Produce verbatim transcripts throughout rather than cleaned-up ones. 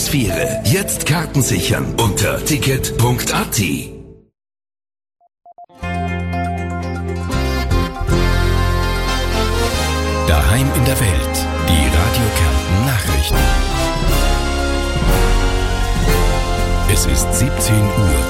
Atmosphäre. Jetzt Karten sichern unter ticket punkt a t. Daheim in der Welt. Die Radio Kärnten Nachrichten. Es ist siebzehn Uhr.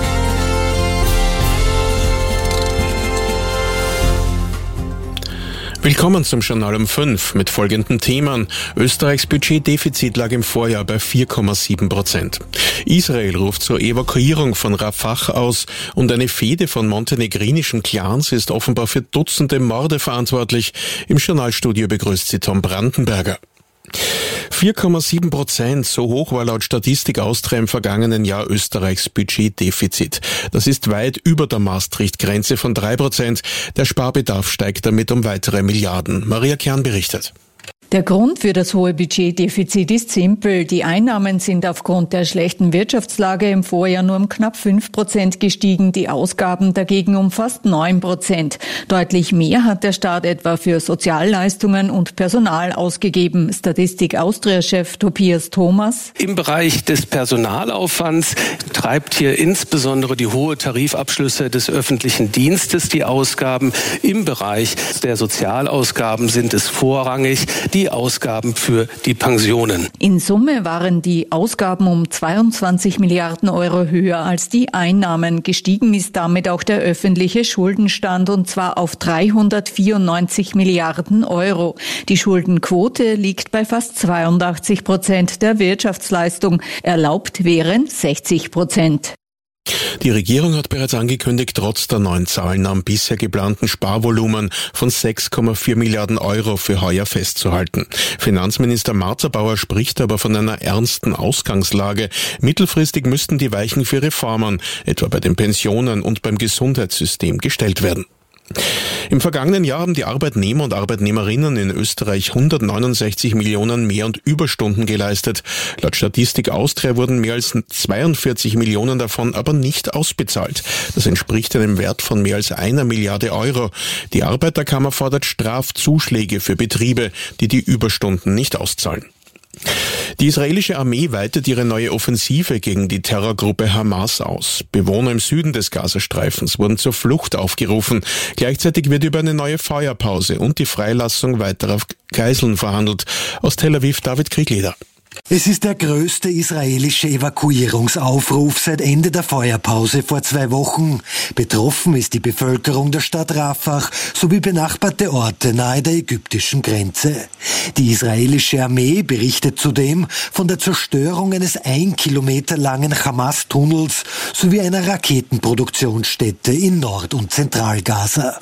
Willkommen zum Journal um fünf mit folgenden Themen. Österreichs Budgetdefizit lag im Vorjahr bei vier Komma sieben Prozent. Israel ruft zur Evakuierung von Rafah aus und eine Fehde von montenegrinischen Clans ist offenbar für Dutzende Morde verantwortlich. Im Journalstudio begrüßt sie Tom Brandenberger. vier Komma sieben Prozent, so hoch war laut Statistik Austria im vergangenen Jahr Österreichs Budgetdefizit. Das ist weit über der Maastricht-Grenze von drei Prozent. Der Sparbedarf steigt damit um weitere Milliarden. Maria Kern berichtet. Der Grund für das hohe Budgetdefizit ist simpel. Die Einnahmen sind aufgrund der schlechten Wirtschaftslage im Vorjahr nur um knapp fünf Prozent gestiegen, die Ausgaben dagegen um fast neun Prozent. Deutlich mehr hat der Staat etwa für Sozialleistungen und Personal ausgegeben. Statistik Austria-Chef Tobias Thomas. Im Bereich des Personalaufwands treibt hier insbesondere die hohe Tarifabschlüsse des öffentlichen Dienstes die Ausgaben. Im Bereich der Sozialausgaben sind es vorrangig die Ausgaben für die Pensionen. In Summe waren die Ausgaben um zweiundzwanzig Milliarden Euro höher als die Einnahmen. Gestiegen ist damit auch der öffentliche Schuldenstand und zwar auf dreihundertvierundneunzig Milliarden Euro. Die Schuldenquote liegt bei fast zweiundachtzig Prozent der Wirtschaftsleistung. Erlaubt wären sechzig Prozent. Die Regierung hat bereits angekündigt, trotz der neuen Zahlen am bisher geplanten Sparvolumen von sechs Komma vier Milliarden Euro für heuer festzuhalten. Finanzminister Marzabauer spricht aber von einer ernsten Ausgangslage. Mittelfristig müssten die Weichen für Reformen, etwa bei den Pensionen und beim Gesundheitssystem, gestellt werden. Im vergangenen Jahr haben die Arbeitnehmer und Arbeitnehmerinnen in Österreich hundertneunundsechzig Millionen Mehr- und Überstunden geleistet. Laut Statistik Austria wurden mehr als zweiundvierzig Millionen davon aber nicht ausbezahlt. Das entspricht einem Wert von mehr als einer Milliarde Euro. Die Arbeiterkammer fordert Strafzuschläge für Betriebe, die die Überstunden nicht auszahlen. Die israelische Armee weitet ihre neue Offensive gegen die Terrorgruppe Hamas aus. Bewohner im Süden des Gazastreifens wurden zur Flucht aufgerufen. Gleichzeitig wird über eine neue Feuerpause und die Freilassung weiterer Geiseln verhandelt. Aus Tel Aviv David Kriegleder. Es ist der größte israelische Evakuierungsaufruf seit Ende der Feuerpause vor zwei Wochen. Betroffen ist die Bevölkerung der Stadt Rafah sowie benachbarte Orte nahe der ägyptischen Grenze. Die israelische Armee berichtet zudem von der Zerstörung eines ein Kilometer langen Hamas-Tunnels sowie einer Raketenproduktionsstätte in Nord- und Zentralgaza.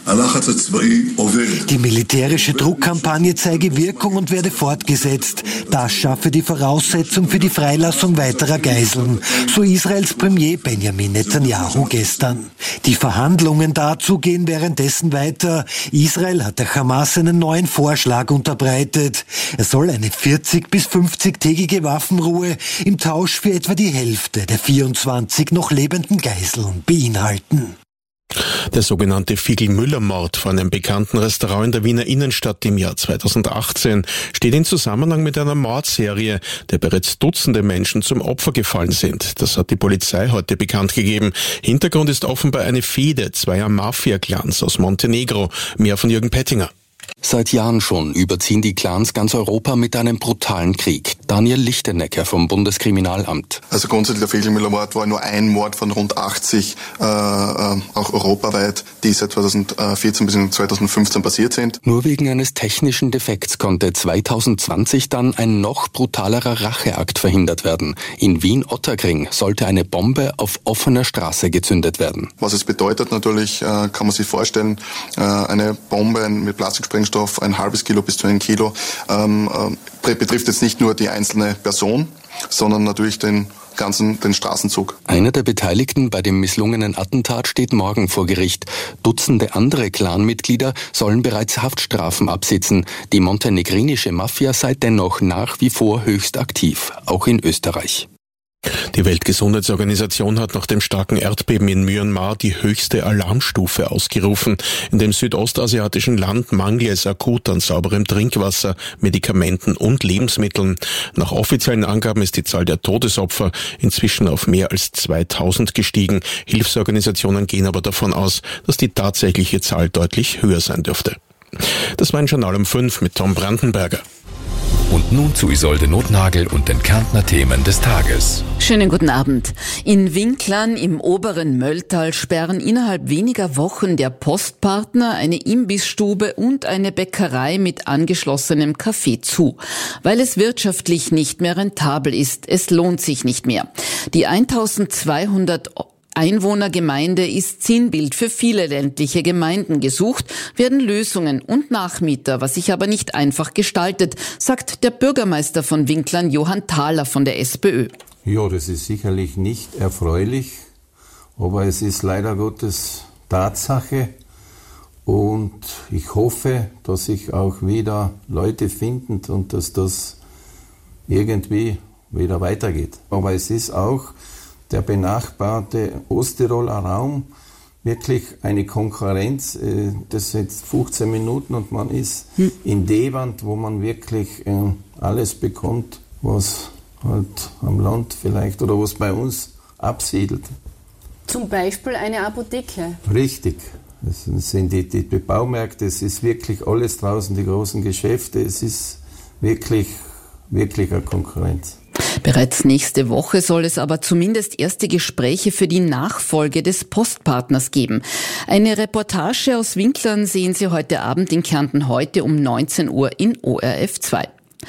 Die militärische Druckkampagne zeige Wirkung und werde fortgesetzt. Das schaffe die Voraussetzung für die Freilassung weiterer Geiseln, so Israels Premier Benjamin Netanyahu gestern. Die Verhandlungen dazu gehen währenddessen weiter. Israel hat der Hamas einen neuen Vorschlag unterbreitet. Er soll eine vierzig- bis fünfzig-tägige Waffenruhe im Tausch für etwa die Hälfte der vierundzwanzig noch lebenden Geiseln beinhalten. Der sogenannte Fiegel-Müller-Mord vor einem bekannten Restaurant in der Wiener Innenstadt im Jahr zweitausendachtzehn steht in Zusammenhang mit einer Mordserie, der bereits Dutzende Menschen zum Opfer gefallen sind. Das hat die Polizei heute bekannt gegeben. Hintergrund ist offenbar eine Fehde zweier Mafia-Clans aus Montenegro. Mehr von Jürgen Pettinger. Seit Jahren schon überziehen die Clans ganz Europa mit einem brutalen Krieg. Daniel Lichtenecker vom Bundeskriminalamt. Also grundsätzlich der Fiegel-Müller-Mord war nur ein Mord von rund achtzig, äh, auch europaweit, die seit zweitausendvierzehn bis zweitausendfünfzehn passiert sind. Nur wegen eines technischen Defekts konnte zweitausendzwanzig dann ein noch brutalerer Racheakt verhindert werden. In Wien-Ottakring sollte eine Bombe auf offener Straße gezündet werden. Was es bedeutet natürlich, äh, kann man sich vorstellen, äh, eine Bombe mit Plastiksprengstoff, ein halbes Kilo bis zu einem Kilo, ähm, äh, betrifft jetzt nicht nur die einzelne Person, sondern natürlich den ganzen den Straßenzug. Einer der Beteiligten bei dem misslungenen Attentat steht morgen vor Gericht. Dutzende andere Clanmitglieder sollen bereits Haftstrafen absitzen. Die montenegrinische Mafia sei dennoch nach wie vor höchst aktiv, auch in Österreich. Die Weltgesundheitsorganisation hat nach dem starken Erdbeben in Myanmar die höchste Alarmstufe ausgerufen. In dem südostasiatischen Land mangle es akut an sauberem Trinkwasser, Medikamenten und Lebensmitteln. Nach offiziellen Angaben ist die Zahl der Todesopfer inzwischen auf mehr als zweitausend gestiegen. Hilfsorganisationen gehen aber davon aus, dass die tatsächliche Zahl deutlich höher sein dürfte. Das war ein Journal um fünf mit Tom Brandenberger. Und nun zu Isolde Nothnagel und den Kärntner Themen des Tages. Schönen guten Abend. In Winklern im oberen Mölltal sperren innerhalb weniger Wochen der Postpartner, eine Imbissstube und eine Bäckerei mit angeschlossenem Café zu, weil es wirtschaftlich nicht mehr rentabel ist. Es lohnt sich nicht mehr. Die eintausendzweihundert Einwohnergemeinde ist Zielbild für viele ländliche Gemeinden. Gesucht werden Lösungen und Nachmieter, was sich aber nicht einfach gestaltet, sagt der Bürgermeister von Winklern, Johann Thaler von der SPÖ. Ja, das ist sicherlich nicht erfreulich, aber es ist leider Gottes Tatsache und ich hoffe, dass sich auch wieder Leute finden und dass das irgendwie wieder weitergeht. Aber es ist auch der benachbarte Osttiroler Raum wirklich eine Konkurrenz. Das ist jetzt fünfzehn Minuten und man ist hm. in Deband, wo man wirklich alles bekommt, was halt am Land vielleicht oder was bei uns absiedelt. Zum Beispiel eine Apotheke? Richtig. Das sind die, die Baumärkte, es ist wirklich alles draußen, die großen Geschäfte. Es ist wirklich, wirklich eine Konkurrenz. Bereits nächste Woche soll es aber zumindest erste Gespräche für die Nachfolge des Postpartners geben. Eine Reportage aus Winklern sehen Sie heute Abend in Kärnten heute um neunzehn Uhr in O R F zwei.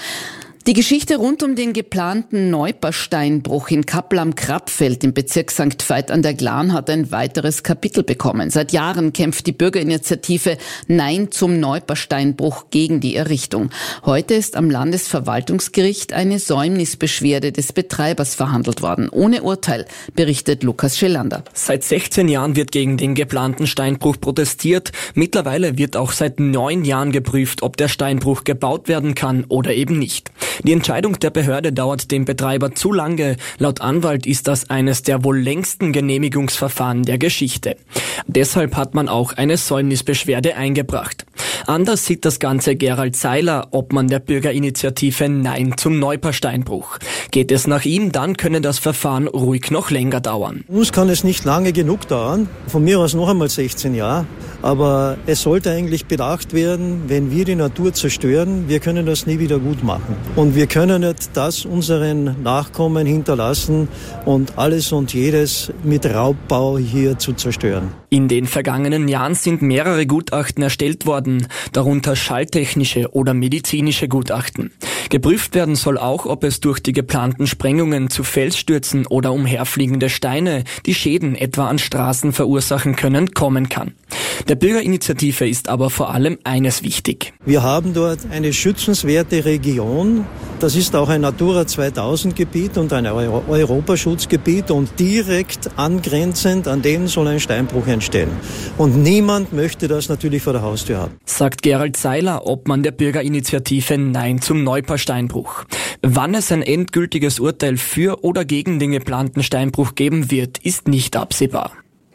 Die Geschichte rund um den geplanten Neupersteinbruch in Kappel am Krappfeld im Bezirk Sankt Veit an der Glan hat ein weiteres Kapitel bekommen. Seit Jahren kämpft die Bürgerinitiative Nein zum Neupersteinbruch gegen die Errichtung. Heute ist am Landesverwaltungsgericht eine Säumnisbeschwerde des Betreibers verhandelt worden. Ohne Urteil, berichtet Lukas Schelander. Seit sechzehn Jahren wird gegen den geplanten Steinbruch protestiert. Mittlerweile wird auch seit neun Jahren geprüft, ob der Steinbruch gebaut werden kann oder eben nicht. Die Entscheidung der Behörde dauert dem Betreiber zu lange. Laut Anwalt ist das eines der wohl längsten Genehmigungsverfahren der Geschichte. Deshalb hat man auch eine Säumnisbeschwerde eingebracht. Anders sieht das Ganze Gerald Seiler, Obmann der Bürgerinitiative Nein zum Neupersteinbruch. Geht es nach ihm, dann könne das Verfahren ruhig noch länger dauern. Uns kann es nicht lange genug dauern, von mir aus noch einmal sechzehn Jahre, aber es sollte eigentlich bedacht werden, wenn wir die Natur zerstören, wir können das nie wieder gut machen. Und wir können nicht das unseren Nachkommen hinterlassen und alles und jedes mit Raubbau hier zu zerstören. In den vergangenen Jahren sind mehrere Gutachten erstellt worden, darunter schalltechnische oder medizinische Gutachten. Geprüft werden soll auch, ob es durch die geplanten Sprengungen zu Felsstürzen oder umherfliegende Steine, die Schäden etwa an Straßen verursachen können, kommen kann. Der Bürgerinitiative ist aber vor allem eines wichtig. Wir haben dort eine schützenswerte Region. Das ist auch ein Natura zweitausend Gebiet und ein Euro- Europaschutzgebiet und direkt angrenzend an dem soll ein Steinbruch entstehen. Und niemand möchte das natürlich vor der Haustür haben. Sagt Gerald Seiler, Obmann der Bürgerinitiative Nein zum Neupersteinbruch. Wann es ein endgültiges Urteil für oder gegen den geplanten Steinbruch geben wird, ist nicht absehbar.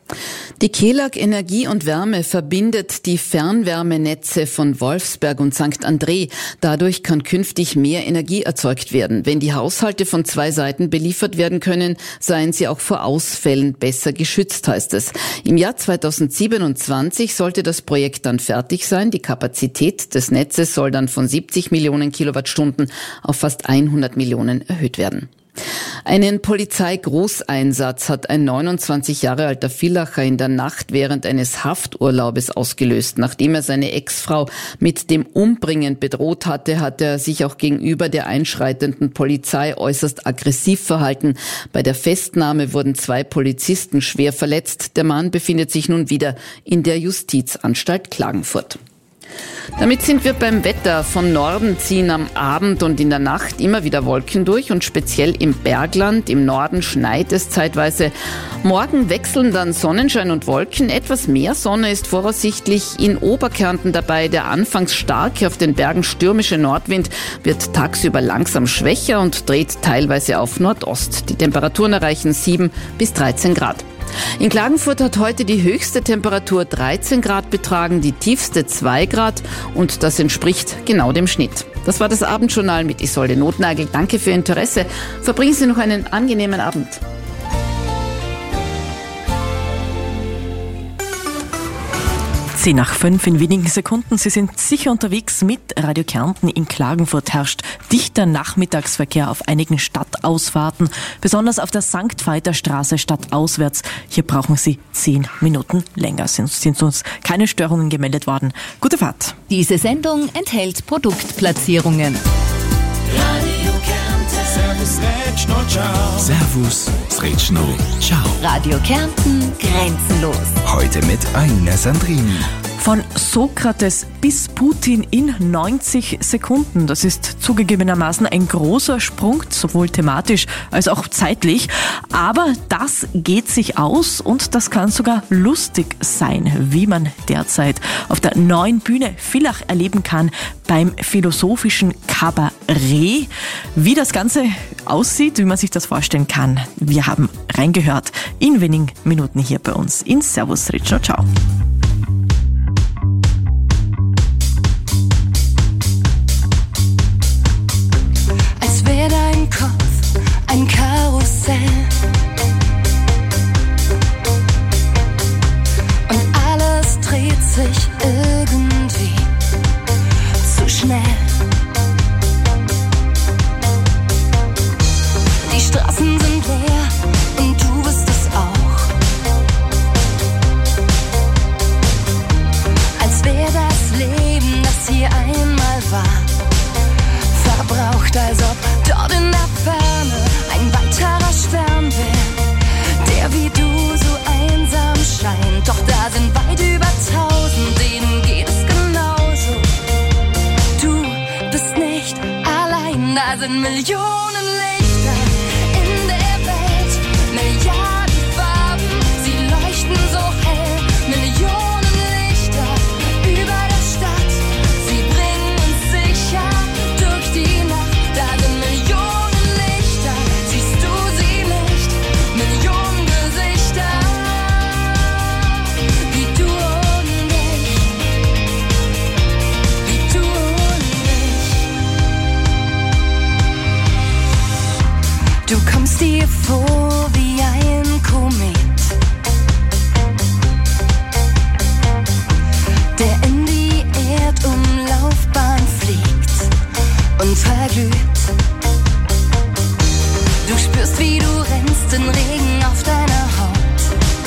Die Kelag Energie und Wärme verbindet die Fernwärmenetze von Wolfsberg und Sankt André. Dadurch kann künftig mehr Energie erzeugt werden. Wenn die Haushalte von zwei Seiten beliefert werden können, seien sie auch vor Ausfällen besser geschützt, heißt es. Im Jahr zweitausendsiebenundzwanzig sollte das Projekt dann fertig sein. Die Kapazität des Netzes soll dann von siebzig Millionen Kilowattstunden auf fast hundert Millionen erhöht werden. Einen Polizeigroßeinsatz hat ein neunundzwanzig Jahre alter Villacher in der Nacht während eines Hafturlaubes ausgelöst. Nachdem er seine Ex-Frau mit dem Umbringen bedroht hatte, hat er sich auch gegenüber der einschreitenden Polizei äußerst aggressiv verhalten. Bei der Festnahme wurden zwei Polizisten schwer verletzt. Der Mann befindet sich nun wieder in der Justizanstalt Klagenfurt. Damit sind wir beim Wetter. Von Norden ziehen am Abend und in der Nacht immer wieder Wolken durch und speziell im Bergland, im Norden schneit es zeitweise. Morgen wechseln dann Sonnenschein und Wolken. Etwas mehr Sonne ist voraussichtlich in Oberkärnten dabei. Der anfangs starke, auf den Bergen stürmische Nordwind wird tagsüber langsam schwächer und dreht teilweise auf Nordost. Die Temperaturen erreichen sieben bis dreizehn Grad. In Klagenfurt hat heute die höchste Temperatur dreizehn Grad betragen, die tiefste zwei Grad und das entspricht genau dem Schnitt. Das war das Abendjournal mit Isolde Notnagel. Danke für Ihr Interesse. Verbringen Sie noch einen angenehmen Abend. zehn nach fünf in wenigen Sekunden. Sie sind sicher unterwegs mit Radio Kärnten. In Klagenfurt herrscht dichter Nachmittagsverkehr auf einigen Stadtausfahrten, besonders auf der Sankt Veiter Straße stadtauswärts. Hier brauchen Sie zehn Minuten länger. Sind, sind uns keine Störungen gemeldet worden. Gute Fahrt. Diese Sendung enthält Produktplatzierungen. Radio Kärnten. Servus, Retschno, ciao. Servus, Retschno, ciao. Radio Kärnten, grenzenlos. Heute mit Aina Sandrini. Von Sokrates bis Putin in neunzig Sekunden. Das ist zugegebenermaßen ein großer Sprung, sowohl thematisch als auch zeitlich. Aber das geht sich aus und das kann sogar lustig sein, wie man derzeit auf der neuen Bühne Villach erleben kann beim philosophischen Kabarett. Wie das Ganze aussieht, wie man sich das vorstellen kann, wir haben reingehört in wenigen Minuten hier bei uns in Servus, Retschno, ciao. Wäre dein Kopf ein Karussell und alles dreht sich irgendwie zu schnell. Die Straßen sind leer und du bist es auch. Als wäre das Leben, das hier einmal war, verbraucht, als ob dort in der Ferne ein weiterer Stern wäre, der wie du so einsam scheint. Doch da sind weit über tausend, denen geht es genauso. Du bist nicht allein, da sind Millionen Lichter in der Welt, Milliarden Farben, sie leuchten so hell, Millionen Lichter über der Stadt, sie bringen uns sicher durch die Nacht. Da sind Millionen Lichter, siehst du sie nicht? Millionen Gesichter, wie du und ich, wie du und ich. Du kommst dir vor wie ein Komet, der in die Erdumlaufbahn fliegt und verglüht. Du spürst, wie du rennst, den Regen auf deiner Haut.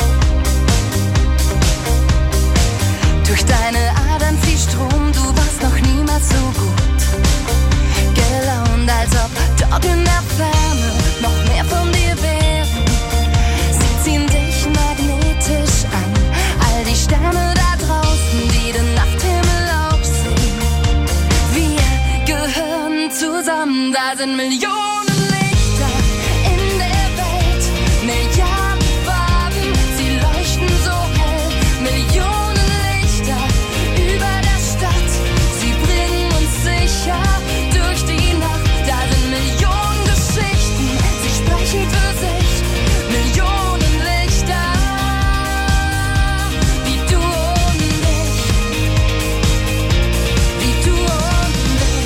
Durch deine Adern fließt Strom, du warst noch niemals so gut gelaunt, als ob dort in der Ferne noch mehr von dir wären. Sie ziehen dich magnetisch an, all die Sterne da draußen, die den Nachthimmel auch sehen. Wir gehören zusammen, da sind Millionen Lichter in der Welt, Milliarden Farben, sie leuchten so hell, Millionen Lichter über der Stadt, sie bringen uns sicher durch die Nacht. Da sind Millionen Geschichten, sie sprechen für sich, Millionen Lichter, wie du und ich, wie du und ich.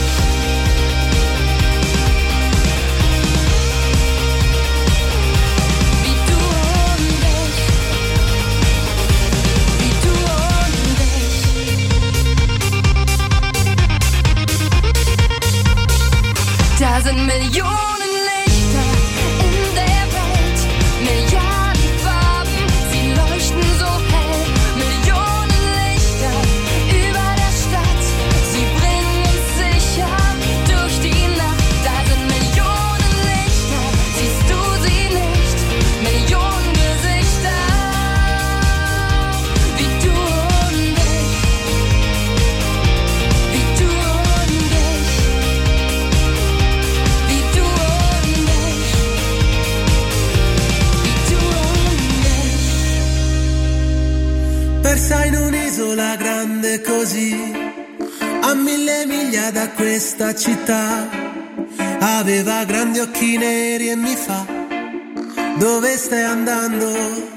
Wie du und ich, wie du und ich. Da sind Millionen Lichter in der così, a mille miglia da questa città. Aveva grandi occhi neri e mi fa: dove stai andando?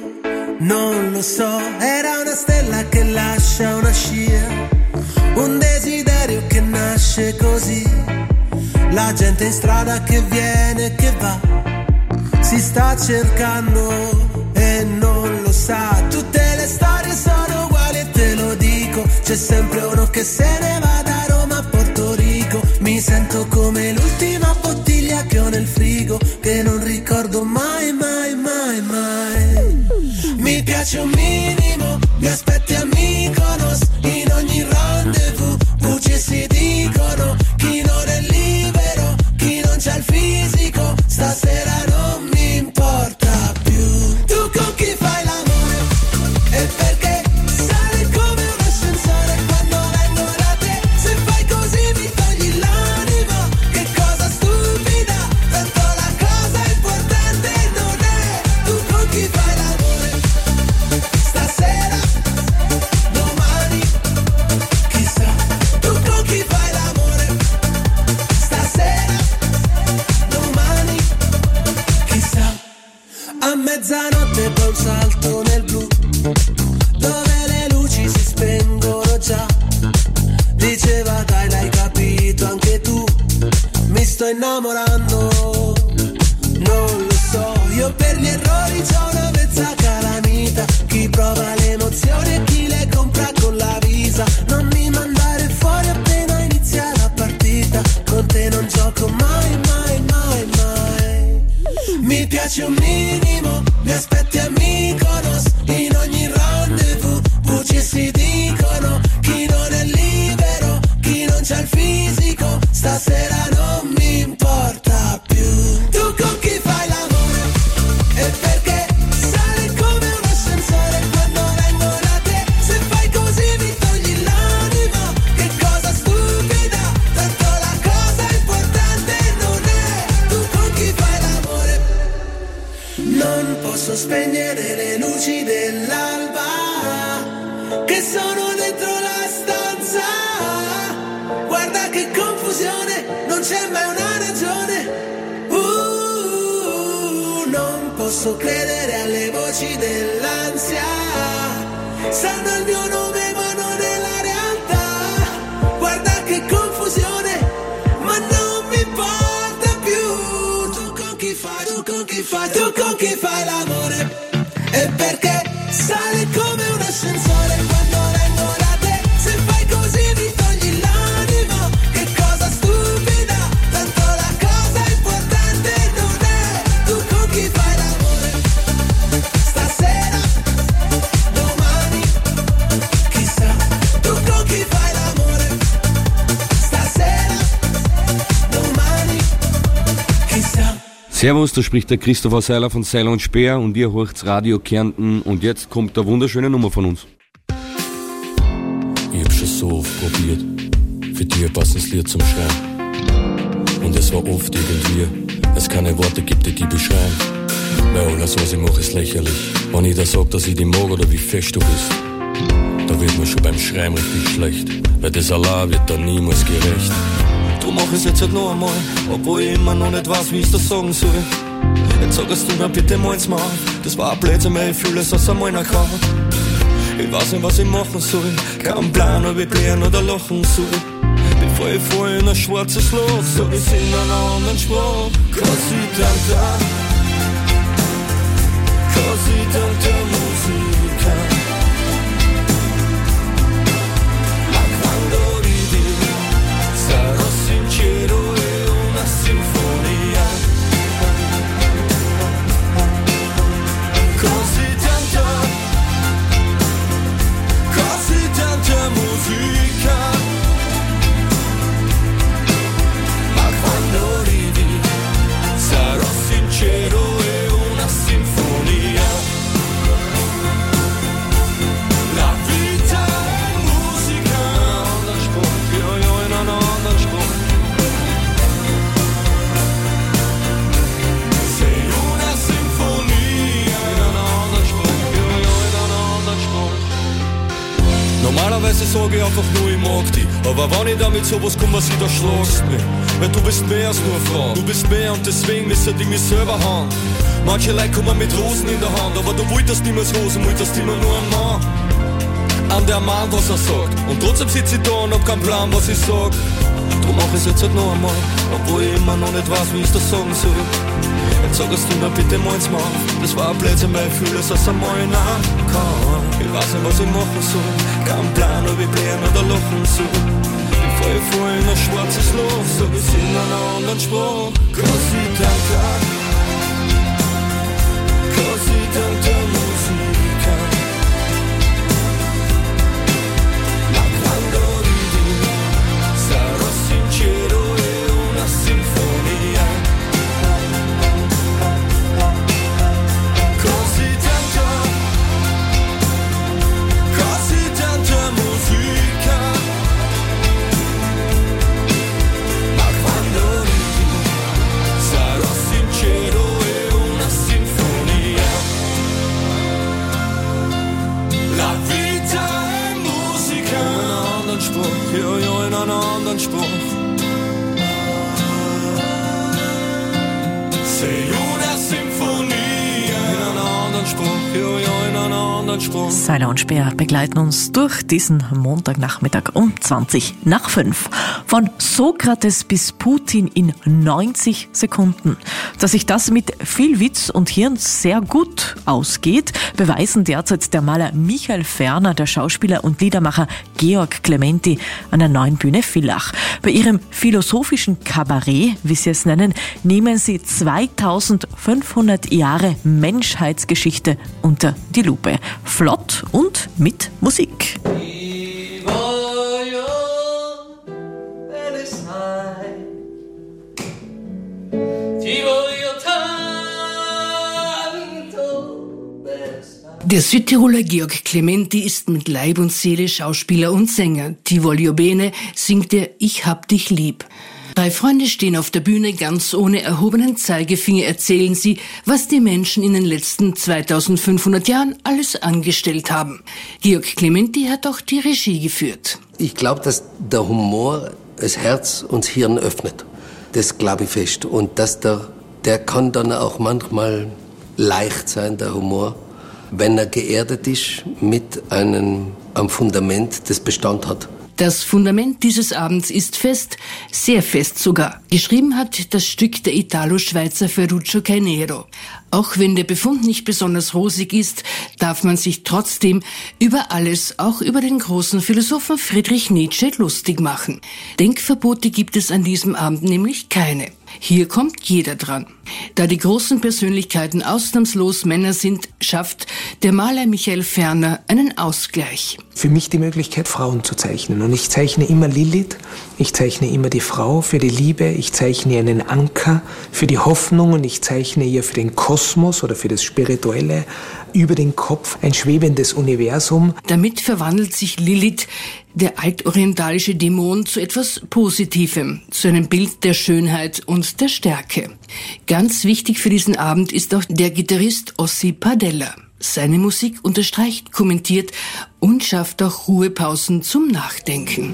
Non lo so. Era una stella che lascia una scia, un desiderio che nasce così. La gente in strada che viene e che va, si sta cercando e non lo sa. Tutte le storie sono uguali e te lo dico, c'è sempre uno che se ne va da Roma a Porto Rico. Mi sento come l'ultima bottiglia che ho nel frigo, che non ricordo mai, mai, mai, mai. Mi piace un minimo, mi aspetti a Mykonos, in ogni rendezvous voci si dicono. Chi non è libero, chi non c'ha il fisico, stasera non mi importa più. Tu con chi fai l'amore? E perché sale come un ascensore quando vengo da te? Se fai così mi togli l'anima, che cosa stupida, tanto la cosa importante non è. Tu con chi fai l'amore? Stasera, domani, chissà. Tu con chi fai l'amore? Stasera, domani, chissà. A mezzanotte poi un salto nel blu, dove le luci si spengono già. Diceva dai, l'hai capito anche tu, mi sto innamorando. Non lo so, io per gli errori c'ho una mezza calamita. Chi prova l'emozione e chi le compra con la visa. Non mi mandare fuori appena inizia la partita, con te non gioco mai, mai, mai, mai. Mi piace un minimo, mi aspetti a Mykonos, in ogni rendezvous voci si dicono. Chi non è libero, chi non c'ha il fisico, stasera non mi importa più. Tu con chi fai l'amore? E perché sale come un ascensore quando vengo da te? Se fai così mi togli l'anima, che cosa stupida, tanto la cosa importante non è. Tu con chi fai l'amore? Non posso spegnere le luci dell'alba che sono dentro la stanza. Guarda che confusione, non c'è mai una ragione. Uh, non posso credere alle voci dell'ansia, sanno il mio nome ma non è la realtà. Guarda che confusione, ma non mi importa più. Tu con chi fai, tu con chi fai, tu con chi fai l'amore? E perché sale come un ascensore quando vengo da te? Se fai così mi togli l'anima, che cosa stupida, tanto la cosa importante non è. Tu con chi fai l'amore? Stasera, domani, chissà. Tu con chi fai l'amore? Stasera, domani, chissà. Servus, da spricht der Christopher Seiler von Seiler und Speer und ihr hört's Radio Kärnten und jetzt kommt eine wunderschöne Nummer von uns. Ich hab schon so oft probiert, für dich ein passendes Lied zum Schreiben. Und es war oft irgendwie, es keine Worte gibt, die die beschreiben. Weil alles, was ich mache, ist lächerlich. Wenn ich da sag, dass ich dich mag oder wie fest du bist, da wird mir schon beim Schreiben richtig schlecht. Weil das allein wird dann niemals gerecht. Drum mach ich's jetzt halt noch einmal, obwohl ich immer noch nicht weiß, wie ich's da sagen soll. Jetzt sagst du mir bitte mal's mal, das war ein Blödsinn, weil ich fühle es aus einmal nach kann. Ich weiß nicht, was ich machen soll, kein Plan, ob ich blären oder lachen soll. Bevor ich vor in ein schwarzes Loch, sag ich's in einer anderen Sprache. Cause ich dank der, cause ich dank der Musik. Ma quando ridi, sarò sincero, è una sinfonia. Così tanta, così tanta musica. Ma quando ridi, sarò sincero. Normalerweise sage ich einfach nur, ich mag dich. Aber wenn ich damit sowas komme, was ich da schlagst mich. Weil du bist mehr als nur eine Frau. Du bist mehr und deswegen müssen die mich selber haben. Manche Leute kommen mit Rosen in der Hand, aber du wolltest niemals Rosen, wolltest immer nur einen Mann. An der Mann, was er sagt. Und trotzdem sitze ich da und hab keinen Plan, was ich sag. Drum mach ich's jetzt halt noch einmal, obwohl ich immer noch nicht weiß, wie ich das sagen soll. Jetzt sagst du mir bitte mal ins Maul. Das war ein Blödsinn, weil ich fühle es aus einmal nein kann. Ich weiß nicht, was ich machen soll. Kein Plan, ob ich blären oder lachen soll. Bevor ich vor in ein schwarzes Loch, sag ich's in einer anderen Sprache. Cause ich danke, cause ich danke der Musik. Ma quando ridi, sarò sincero e una sinfonia. Così tanta, così tanta musica. Ma quando ridi, sarò sincero e una sinfonia. La vita è musica. In einem anderen Spruch, ja, ja, in einem anderen Spruch. Sei una sinfonia. In einem anderen Spruch, ja, ja, in einem anderen Spruch. Seiler und Speer begleiten uns durch diesen Montagnachmittag um zwanzig nach fünf. Von Sokrates bis Putin in neunzig Sekunden. Dass sich das mit viel Witz und Hirn sehr gut ausgeht, beweisen derzeit der Maler Michael Ferner, der Schauspieler und Liedermacher Georg Clementi an der Neuen Bühne Villach. Bei ihrem philosophischen Kabarett, wie sie es nennen, nehmen sie zweitausendfünfhundert Jahre Menschheitsgeschichte unter die Lupe. Flott und mit Musik. Der Südtiroler Georg Clementi ist mit Leib und Seele Schauspieler und Sänger. Ti voglio bene singt er Ich hab dich lieb. Drei Freunde stehen auf der Bühne, ganz ohne erhobenen Zeigefinger erzählen sie, was die Menschen in den letzten zweitausendfünfhundert Jahren alles angestellt haben. Georg Clementi hat auch die Regie geführt. Ich glaube, dass der Humor das Herz und das Hirn öffnet. Das glaube ich fest. Und dass der, der kann dann auch manchmal leicht sein, der Humor, wenn er geerdet ist mit einem, einem Fundament, das Bestand hat. Das Fundament dieses Abends ist fest, sehr fest sogar. Geschrieben hat das Stück der Italo-Schweizer Ferruccio Canero. Auch wenn der Befund nicht besonders rosig ist, darf man sich trotzdem über alles, auch über den großen Philosophen Friedrich Nietzsche, lustig machen. Denkverbote gibt es an diesem Abend nämlich keine. Hier kommt jeder dran. Da die großen Persönlichkeiten ausnahmslos Männer sind, schafft der Maler Michael Ferner einen Ausgleich. Für mich die Möglichkeit, Frauen zu zeichnen. Und ich zeichne immer Lilith, ich zeichne immer die Frau für die Liebe, ich zeichne ihr einen Anker für die Hoffnung und ich zeichne ihr für den Kosmos oder für das Spirituelle über den Kopf ein schwebendes Universum. Damit verwandelt sich Lilith, der altorientalische Dämon, zu etwas Positivem, zu einem Bild der Schönheit und der Stärke. Ganz wichtig für diesen Abend ist auch der Gitarrist Ossi Padella. Seine Musik unterstreicht, kommentiert und schafft auch Ruhepausen zum Nachdenken.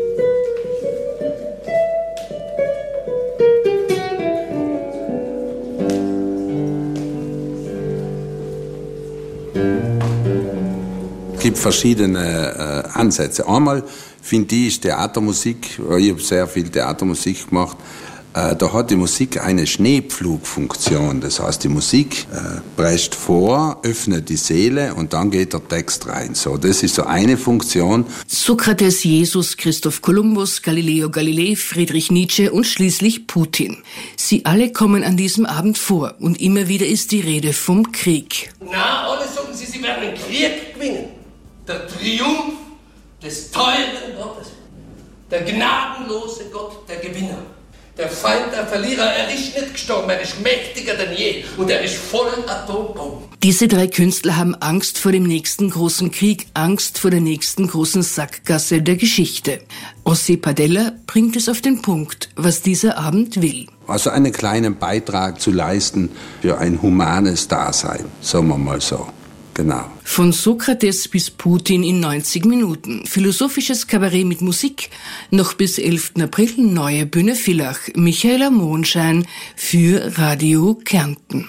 Es gibt verschiedene äh, Ansätze. Einmal finde ich, ist Theatermusik, ich habe sehr viel Theatermusik gemacht, äh, da hat die Musik eine Schneepflugfunktion. Das heißt, die Musik äh, prescht vor, öffnet die Seele und dann geht der Text rein. So, das ist so eine Funktion. Sokrates, Jesus, Christoph Kolumbus, Galileo Galilei, Friedrich Nietzsche und schließlich Putin. Sie alle kommen an diesem Abend vor und immer wieder ist die Rede vom Krieg. Na, alle sagen sie, sie werden den Krieg gewinnen. Der Triumph des teuren Gottes. Der gnadenlose Gott, der Gewinner. Der Feind, der Verlierer, er ist nicht gestorben, er ist mächtiger denn je und er ist voller Atombomben. Diese drei Künstler haben Angst vor dem nächsten großen Krieg, Angst vor der nächsten großen Sackgasse der Geschichte. Ossi Padella bringt es auf den Punkt, was dieser Abend will. Also einen kleinen Beitrag zu leisten für ein humanes Dasein, sagen wir mal so. genau. Von Sokrates bis Putin in neunzig Minuten. Philosophisches Kabarett mit Musik. Noch bis elften April Neue Bühne Villach. Michaela Monschein für Radio Kärnten.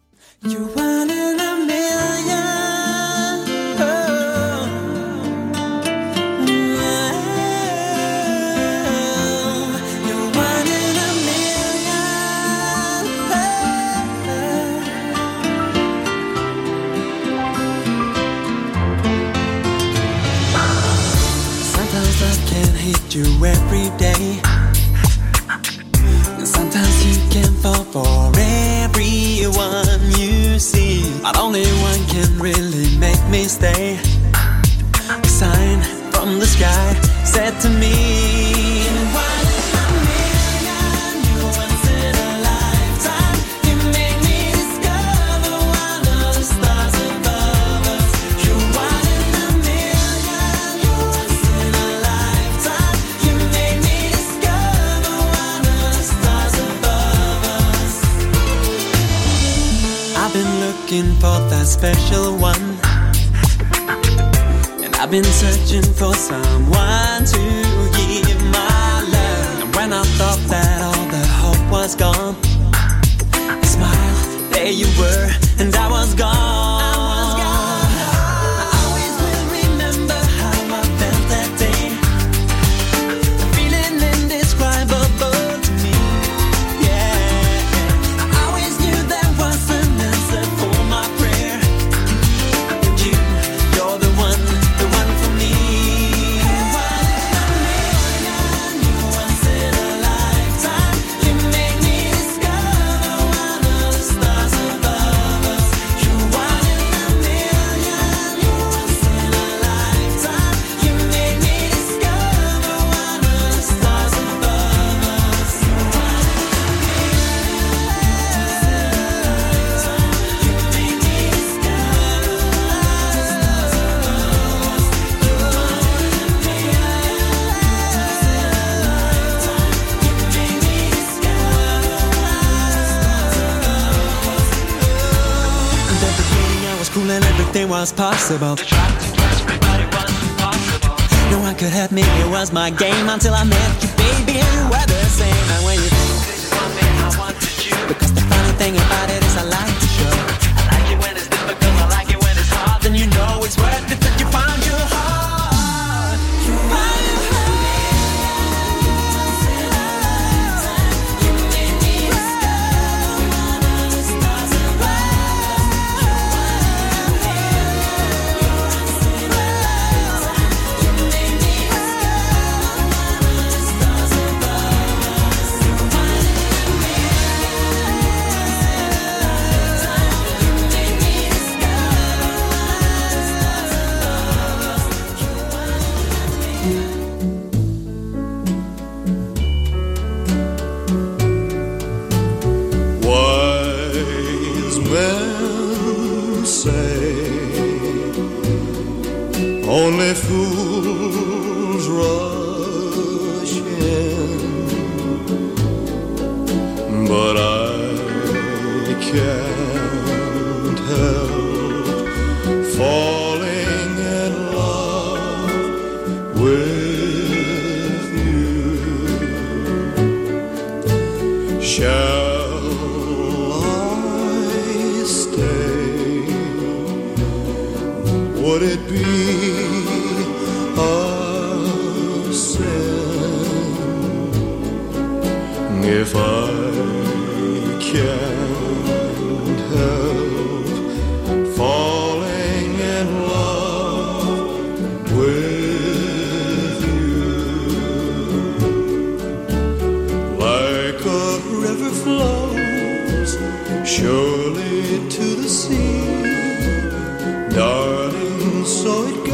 You every day. And sometimes you can fall for everyone you see, but only one can really make me stay. A sign from the sky said to me, looking for that special one, and I've been searching for someone to give my love. And when I thought that all the hope was gone, I smiled, there you were, and I was gone. Everything was possible. No one could hurt me, it was my game until I met you, baby, and you were the same. And when you want me, I wanted you. Because the funny thing about it is I like to show. I like it when it's difficult, I like it when it's hard. Then you know it's worth it that you found your heart. You found your heart. Only fools rush in, but I can't help falling in love with you. Shall I stay? Would it be a sin if I can't help falling in love with you? Like a river flows surely to the sea, darling, so it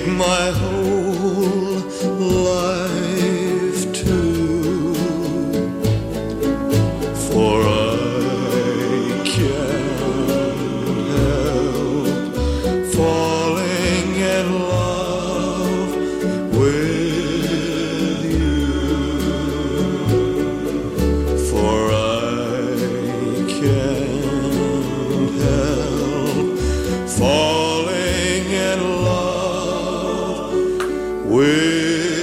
take my whole life too, for I can't help falling in love with you, for I can't help falling in love with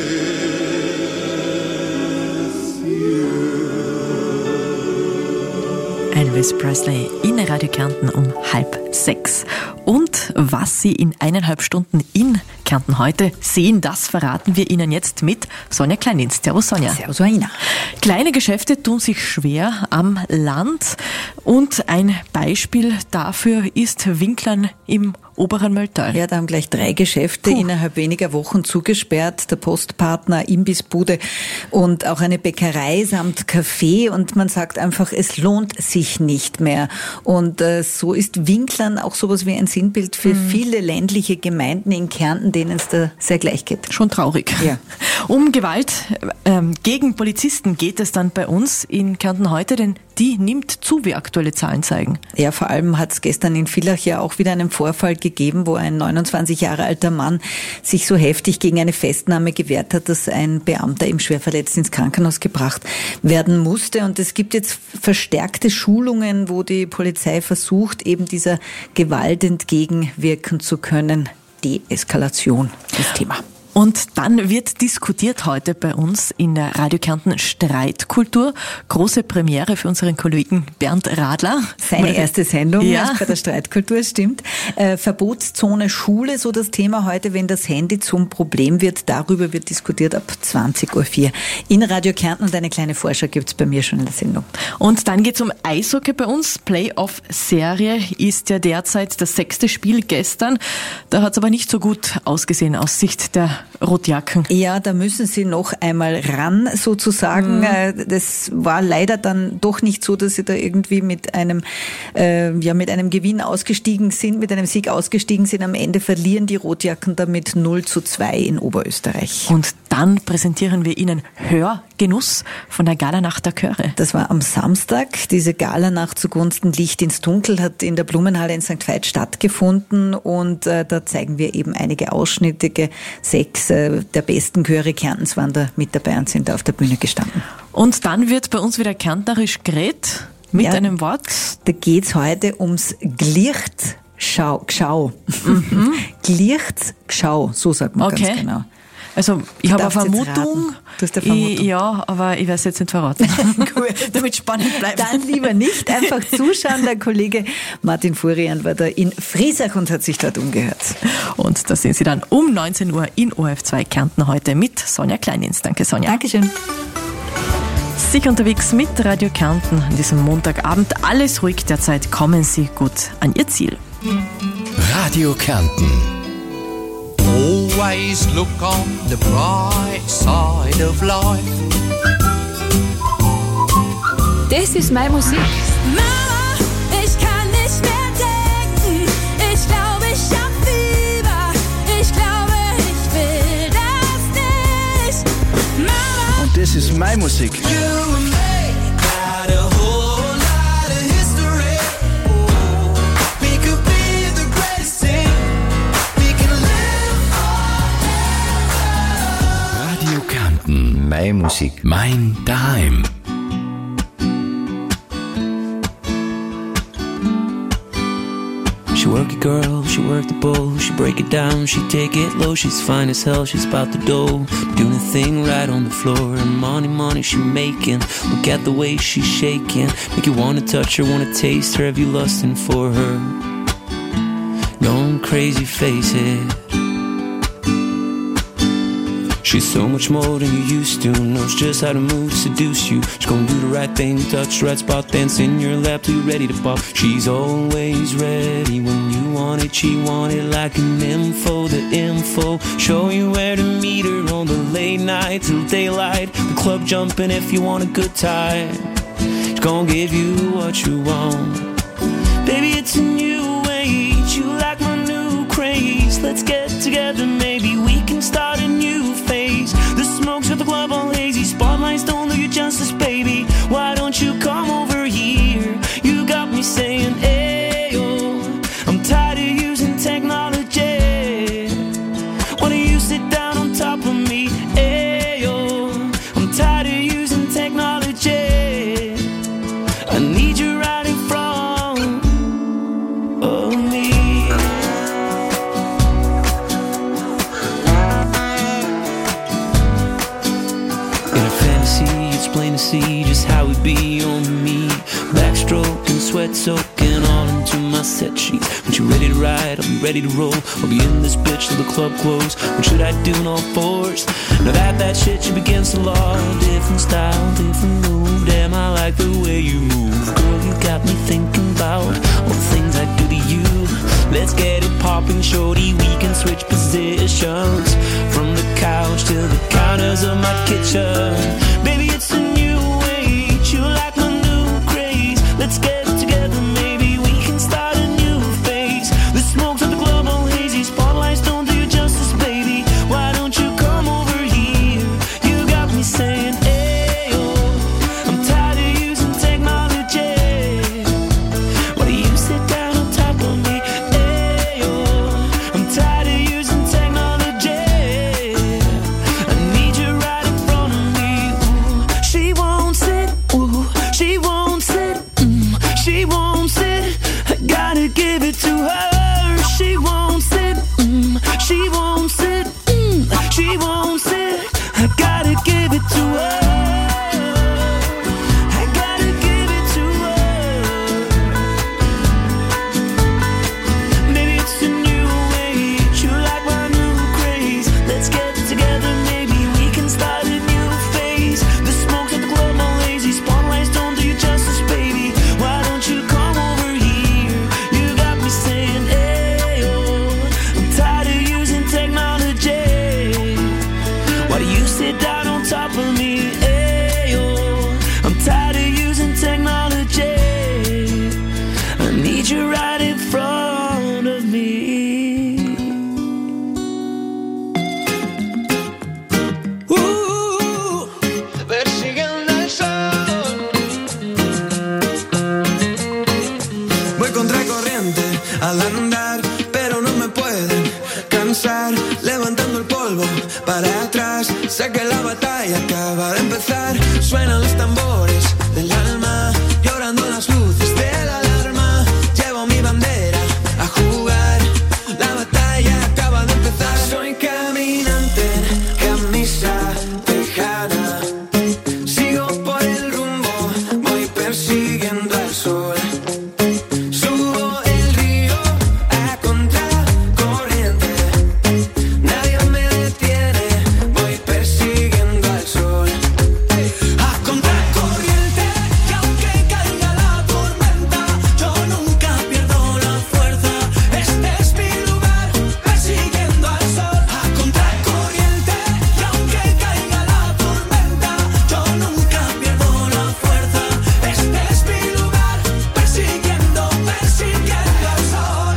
Elvis Presley in Radio Kärnten um halb sechs. Und was Sie in eineinhalb Stunden in Kärnten heute sehen, das verraten wir Ihnen jetzt mit Sonja Kleindienst. Servus Sonja. Servus Aina. Kleine Geschäfte tun sich schwer am Land und ein Beispiel dafür ist Winklern im oberen Mölltal. Ja, da haben gleich drei Geschäfte Puh. innerhalb weniger Wochen zugesperrt. Der Postpartner, Imbissbude und auch eine Bäckerei samt Café. Und man sagt einfach, es lohnt sich nicht mehr. Und äh, so ist Winklern auch sowas wie ein Sinnbild für mhm. viele ländliche Gemeinden in Kärnten, denen es da sehr gleich geht. Schon traurig. Ja. Um Gewalt ähm, gegen Polizisten geht es dann bei uns in Kärnten heute, denn die nimmt zu, wie aktuelle Zahlen zeigen. Ja, vor allem hat es gestern in Villach ja auch wieder einen Vorfall gegeben, wo ein neunundzwanzig Jahre alter Mann sich so heftig gegen eine Festnahme gewehrt hat, dass ein Beamter ihm schwer verletzt ins Krankenhaus gebracht werden musste. Und es gibt jetzt verstärkte Schulungen, wo die Polizei versucht, eben dieser Gewalt entgegenwirken zu können. Deeskalation, das Thema. Und dann wird diskutiert heute bei uns in der Radio Kärnten Streitkultur. Große Premiere für unseren Kollegen Bernd Radler. Seine erste Sendung ja. bei der Streitkultur, stimmt. Äh, Verbotszone Schule, so das Thema heute, wenn das Handy zum Problem wird. Darüber wird diskutiert ab zwanzig Uhr vier in Radio Kärnten und eine kleine Vorschau gibt's bei mir schon in der Sendung. Und dann geht's um Eishockey bei uns. Playoff-Serie ist ja derzeit das sechste Spiel gestern. Da hat's aber nicht so gut ausgesehen aus Sicht der Rotjacken. Ja, da müssen sie noch einmal ran, sozusagen. Mhm. Das war leider dann doch nicht so, dass sie da irgendwie mit einem, äh, ja, mit einem Gewinn ausgestiegen sind, mit einem Sieg ausgestiegen sind. Am Ende verlieren die Rotjacken damit null zu zwei in Oberösterreich. Und dann präsentieren wir Ihnen Hörgenuss von der Galanacht der Chöre. Das war am Samstag. Diese Galanacht zugunsten Licht ins Dunkel hat in der Blumenhalle in Sankt Veit stattgefunden und äh, da zeigen wir eben einige Ausschnitte. Sechs äh, der besten Chöre Kärntens waren da mit dabei und sind da auf der Bühne gestanden. Und dann wird bei uns wieder kärntnerisch geredet mit ja, einem Wort. Da geht's heute ums Glicht Schau, Gschau. Mhm. Glicht Gschau, so sagt man okay. ganz genau. Also ich habe eine Vermutung. Du hast eine Vermutung. Ich, ja, aber ich werde es jetzt nicht verraten. Gut, damit spannend bleibt. Dann lieber nicht, einfach zuschauen. Der Kollege Martin Furian war da in Friesach und hat sich dort umgehört. Und da sehen Sie dann um neunzehn Uhr in O R F zwei Kärnten heute mit Sonja Kleindienst. Danke Sonja. Dankeschön. Sicher unterwegs mit Radio Kärnten an diesem Montagabend. Alles ruhig derzeit. Kommen Sie gut an Ihr Ziel. Radio Kärnten. Always look on the bright side of life. Das ist meine Musik. Mama, ich kann nicht mehr denken. Ich glaube, ich hab Fieber. Ich glaube, ich will das nicht. Mama. Und das ist meine Musik. You and me got a whole lot of history. Oh, we could be the greatest thing. We can live forever. Radio Kärnten. Meine Musik. Mein Daheim. She work it, girl, she work the bowl. She break it down, she take it low. She's fine as hell, she's about the dough. Doing a thing right on the floor. And money, money she making. Look at the way she's shaking. Make you wanna touch her, wanna taste her. Have you lusting for her? Going crazy, face it. She's so much more than you used to. Knows just how to move, seduce you. She's gonna do the right thing, touch the right spot, dance in your lap till you're ready to pop. She's always ready when you want it. She want it like an info, the info. Show you where to meet her on the late night till daylight. The club jumping if you want a good time. She's gonna give you what you want. Baby, it's a new age. You like my new craze. Let's get together, maybe saying, ayo, I'm tired of using technology. Why don't you sit down on top of me, ayo, I'm tired of using technology. I need you right in front of me. In a fantasy, it's plain to see just how it be on me. Backstroking, sweat soaking all into my set sheets. When you ready to ride, I'll be ready to roll. I'll be in this bitch till the club close. What should I do in all fours? Now that that shit should be against the law. Different style, different move. Damn, I like the way you move. Girl, you got me thinking about all the things I do to you. Let's get it popping, shorty. We can switch positions from the couch to the counters of my kitchen. Baby, it's a new age. You like my new craze. Let's get it together, maybe we can start a new phase. The smokes of the global hazy spotlights don't do you justice, baby. Why don't you come over here? You got me saying, ayo, I'm tired of using technology. Why do you sit down on top of me? Ayo, I'm tired of using technology. I need you right in front of me. Ooh, she won't sit, ooh, she won't sit, mm, she won't sit. I gotta give it to her. She won't sit, mm, she won't sit, mm, she won't sit. I gotta give it to her. I gotta give it to her. Maybe it's a new age. You like my new craze. Let's get it together, maybe we can start a new phase. The smokes of the global lazy spotlights don't do you justice, baby. Why don't you come over here? You got me saying, ayo, I'm tired of using technology. Why do you sit down on top of me? Ayo, I'm tired of using technology. I need you right in front of me. Uh, persiguiendo el sol. Voy contracorriente al andar, pero no me pueden cansar. Levantando el polvo para atrás, sé que la batalla acaba de empezar. Suenan los tambores del alma, llorando las luces de la alarma. Llevo mi bandera a jugar, la batalla acaba de empezar. Soy caminante, camisa tejana. Sigo por el rumbo, voy persiguiendo al sol. Subo el río a contracorriente. Nadie me detiene, voy persiguiendo al sol. A contracorriente, y aunque caiga la tormenta, yo nunca pierdo la fuerza. Este es mi lugar, persiguiendo al sol. A contracorriente, y aunque caiga la tormenta, yo nunca pierdo la fuerza. Este es mi lugar, persiguiendo, persiguiendo al sol.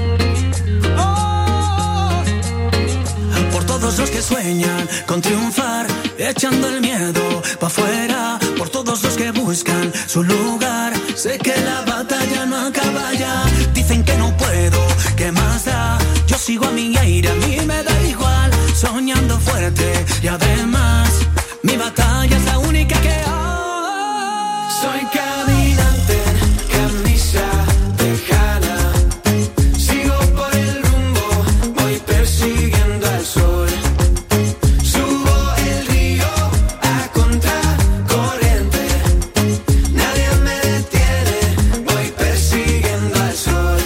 Oh. Por todos los que sueñan con triunfar, echando el miedo pa' afuera. Por todos los que buscan su lugar, sé que la batalla no acaba ya. Dicen que no puedo, ¿qué más da? Yo sigo a mi aire, a mí me da igual. Soñando fuerte y además mi batalla es la única que hay. Soy caminante, camisa tejana. Sigo por el rumbo, voy persiguiendo al sol. Subo el río a contracorriente. Nadie me detiene, voy persiguiendo al sol.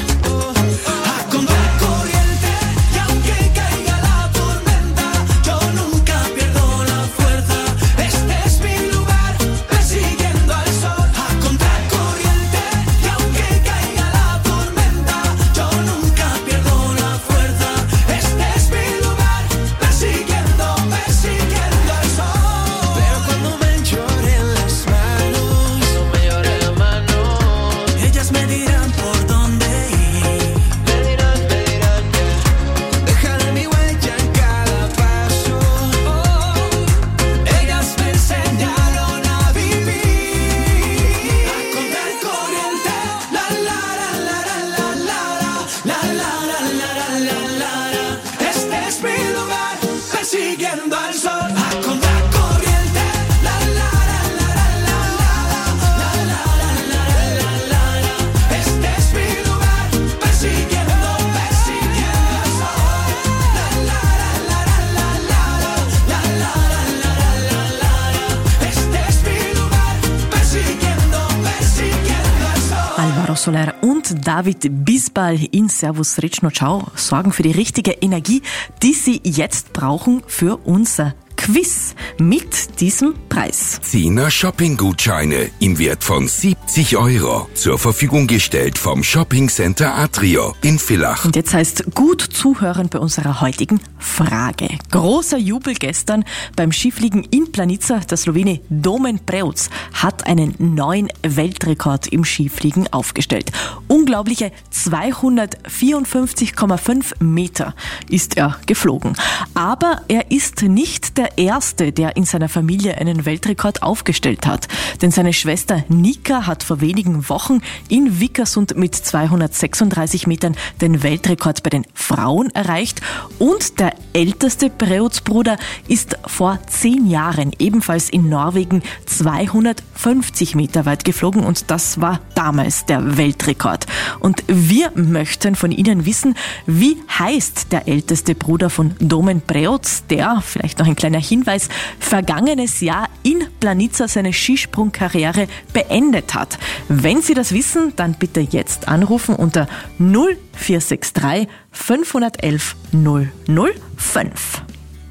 A contracorriente, y aunque caiga la tormenta, yo nunca Soler und David Bisbal in Servus Rečno Ciao sorgen für die richtige Energie, die Sie jetzt brauchen für unser Quiz mit diesem Preis. Zehner Shopping-Gutscheine im Wert von siebzig Euro zur Verfügung gestellt vom Shopping Center Atrio in Villach. Und jetzt heißt gut zuhören bei unserer heutigen Frage. Großer Jubel gestern beim Skifliegen in Planica. Der Slowene Domen Preoc hat einen neuen Weltrekord im Skifliegen aufgestellt. Unglaubliche zweihundertvierundfünfzig Komma fünf Meter ist er geflogen. Aber er ist nicht der Erste, der in seiner Familie einen Weltrekord aufgestellt hat. Denn seine Schwester Nika hat vor wenigen Wochen in Vikersund mit zweihundertsechsunddreißig Metern den Weltrekord bei den Frauen erreicht. Und der älteste Preoc-Bruder ist vor zehn Jahren ebenfalls in Norwegen zweihundertfünfzig Meter weit geflogen. Und das war damals der Weltrekord. Und wir möchten von Ihnen wissen, wie heißt der älteste Bruder von Domen Preoc, der, vielleicht noch ein kleiner Hinweis, vergangenes Jahr in Planica seine Skisprungkarriere beendet hat. Wenn Sie das wissen, dann bitte jetzt anrufen unter null vier sechs drei fünf eins eins null null fünf.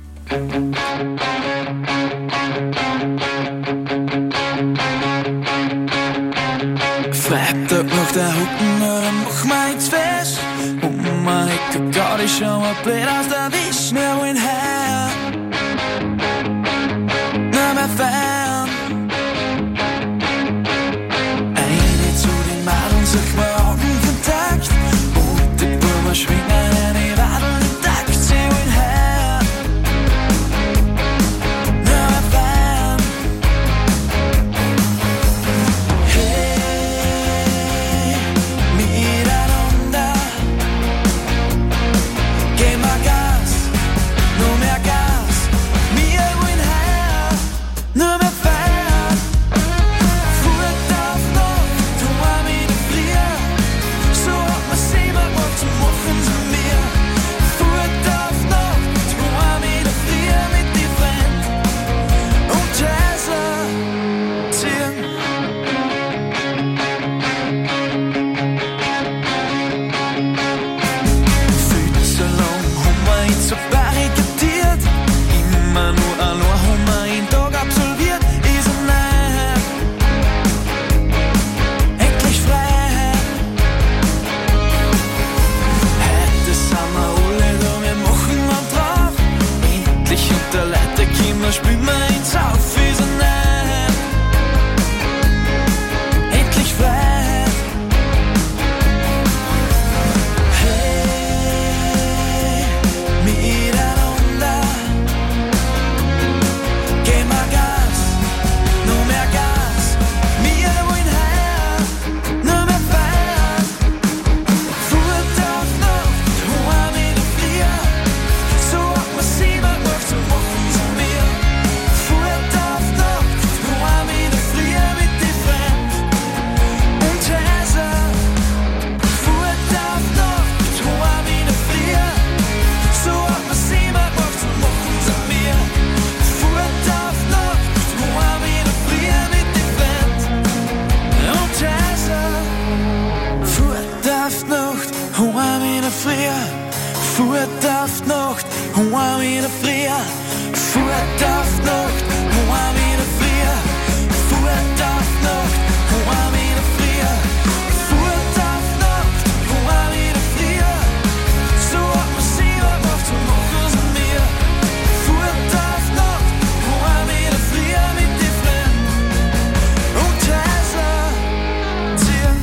Freitag nach der Hucken, dann mach wir ins Fest. Um mein Ecke gar ich schon mal blöd aus der Wisch. Wir wollen her, nicht mehr fern. Eine zu den Madeln, sag mal Augenkontakt. Und die Blumen schwingen eine Wadel im Takt. Sie wollen her, nicht mehr fern. Hey, miteinander geben wir Gas, nur mehr Gas. Wir wollen her, nur mehr fern. Furt auf Nacht, du war wieder früher. So hat man sie mal gemacht, so machen sie mir. Furt auf Nacht, du war wieder früher mit die Freund und Jazzer ziehen. Viel zu lang haben wir ihn so barrikadiert. Immer nur allein haben wir ihn Tag absolviert. Ist er näher, endlich Freiheit. Heute sind wir alle da, wir machen einen drauf. Endlich unter Leute kommen, spielen wir ins auf. Ist er näher, endlich Freiheit. Hey, miteinander geben wir Gas, nur mehr Gas. Wir wollen her, nur mehr feiern. Furt auf Nacht, haben wir wieder früher. So hat man sie mal gemacht, so machen sie mir. Furt auf Nacht, haben wir wieder früher mit die Freund und Jazzer. Furt auf Nacht, haben wir wieder früher. So hat man sie mal gemacht, so machen sie mir. Furt auf Nacht, haben wir wieder früher mit die Freund und Jazzer. Furt auf Nacht, haben wir wieder früher. Furt auf Nacht, haben wir wieder früher. Furt auf Nacht, haben wir wieder früher. Furt auf Nacht, haben wir wieder früher. Furt auf Nacht, haben wir wieder früher. So hat man sie mal gemacht, so machen sie mir. Furt auf Nacht, haben wir wieder früher mit die Freund und Jazzer ziehen.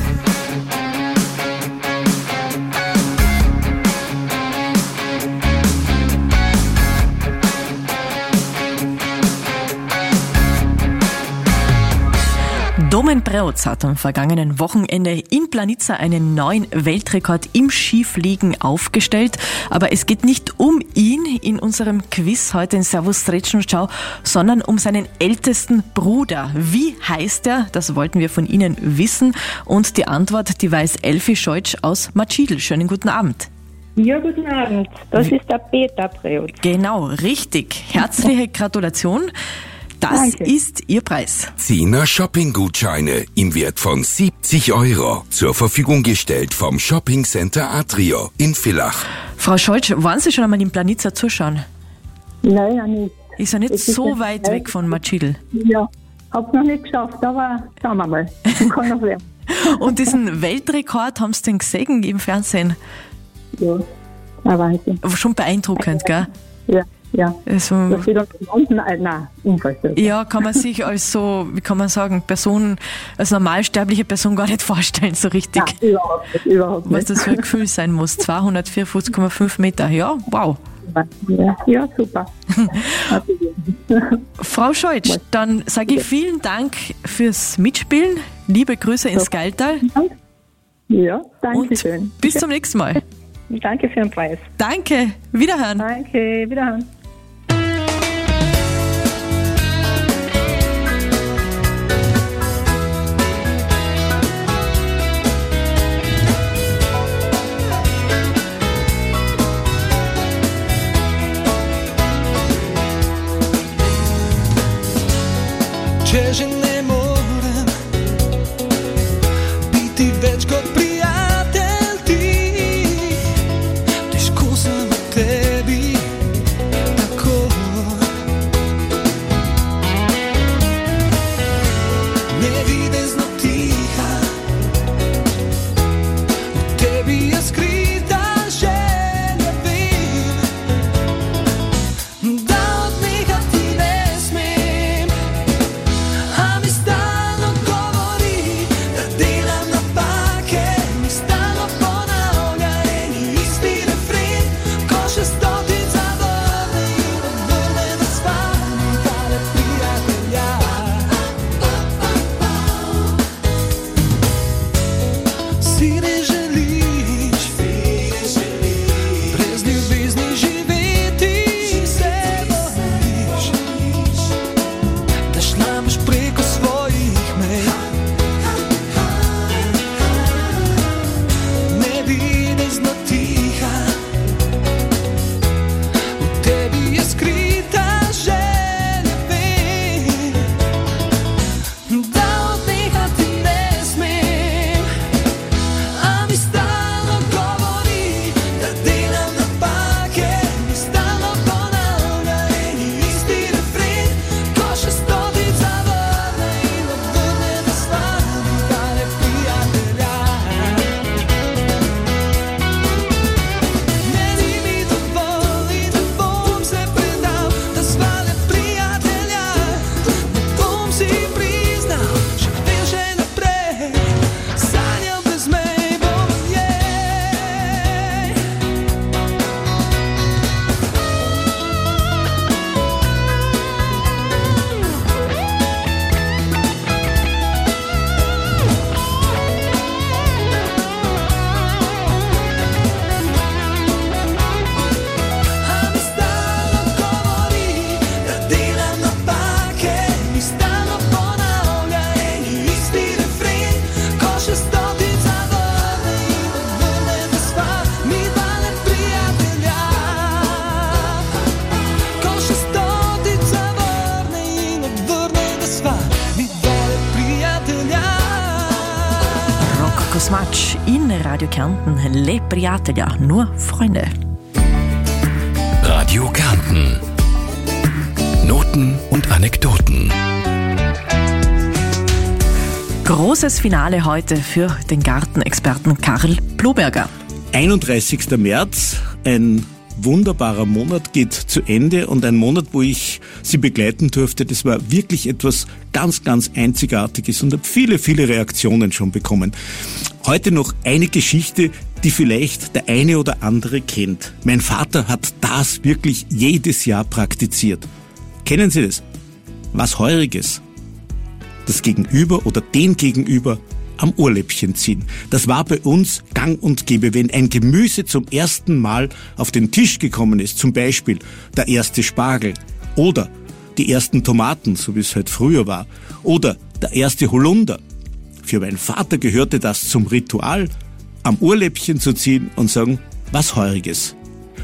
Domen Preoc hat am vergangenen Wochenende in Planica einen neuen Weltrekord im Skifliegen aufgestellt. Aber es geht nicht um ihn in unserem Quiz heute in Servus Rečno Ciao, sondern um seinen ältesten Bruder. Wie heißt er? Das wollten wir von Ihnen wissen. Und die Antwort, die weiß Elfi Scheutsch aus Matschidl. Schönen guten Abend. Ja, guten Abend. Das ist der Peter Preoc. Genau, richtig. Herzliche Gratulation. Das Danke. ist Ihr Preis. Zehner Shopping-Gutscheine im Wert von siebzig Euro zur Verfügung gestellt vom Shopping Center Atrio in Villach. Frau Scholz, waren Sie schon einmal im Planitzer zuschauen? Nein, ja nicht. Ist ja nicht Es ist so jetzt weit weit. weg von Matschidl. Ja, hab's noch nicht geschafft, aber schauen wir mal. Kann noch werden. Und diesen Weltrekord haben Sie den gesehen im Fernsehen? Ja, ein Wahnsinn. Schon beeindruckend, gell? Ja, ja. Also, Das wird unten, äh, nein, unvorstellbar. ja, kann man sich als so, wie kann man sagen, Person, als normalsterbliche Person gar nicht vorstellen, so richtig. Nein, überhaupt nicht, überhaupt nicht. Was das für ein Gefühl sein muss. zweihundertvierundfünfzig Komma fünf Meter, ja, wow. Ja, ja, super. Frau Scholz, dann sage ich vielen Dank fürs Mitspielen. Liebe Grüße ins Geiltal. Ja, danke schön. Bis zum nächsten Mal. Danke für den Preis. Danke, wiederhören. Danke, wiederhören. Če že ne morem biti več kot prijatelj ti, težko sem v tebi tako. Nevidezno tiha, v tebi je skrita želja, vem, da odnehati ne smem. A mi stalno govori, da delam napake, mi stalno ponavlja en isti refren, ko še stotica vrne in odvrne na spanje tale prijatelja. Si ne želiš, brez ljubezni živeti, se bojiš, da šlampaš preko svojih mej. Nevidezno tiha, v tebi je skrita želja, vem, da odnehati ne smem. A mi stalno govori, da delam napake, mi stalno ponavlja en isti refren, ko še stotica vrne in odvrne na stvari tale prijatelja. Meni mi dovolj in ne bom se predal, da svale prijatelja. Ne bom si priznal, še vem še naprej, sanjal brez mej bom jej. A mi stalno govori, da delam napake, mi stalno ponavlja en isti refren, ko še stotica vrne in odvrne, da sva mi dva le prijatelja. Ko še stotica vrne in odvrne, da sva mi dva le prijatelja. Rock Kosmač in Radio Kärnten, Le Prijatelja, nur Freunde. Radio Kärnten. Noten und Anekdoten. Großes Finale heute für den Gartenexperten Karl Bloberger. einunddreißigster März, ein wunderbarer Monat geht zu Ende und ein Monat, wo ich Sie begleiten durfte, das war wirklich etwas ganz, ganz Einzigartiges und habe viele, viele Reaktionen schon bekommen. Heute noch eine Geschichte, die vielleicht der eine oder andere kennt. Mein Vater hat das wirklich jedes Jahr praktiziert. Kennen Sie das? Was Heuriges. Das Gegenüber oder den Gegenüber am Ohrläppchen ziehen. Das war bei uns gang und gäbe. Wenn ein Gemüse zum ersten Mal auf den Tisch gekommen ist, zum Beispiel der erste Spargel oder die ersten Tomaten, so wie es halt früher war, oder der erste Holunder. Für meinen Vater gehörte das zum Ritual, am Ohrläppchen zu ziehen und sagen, was Heuriges.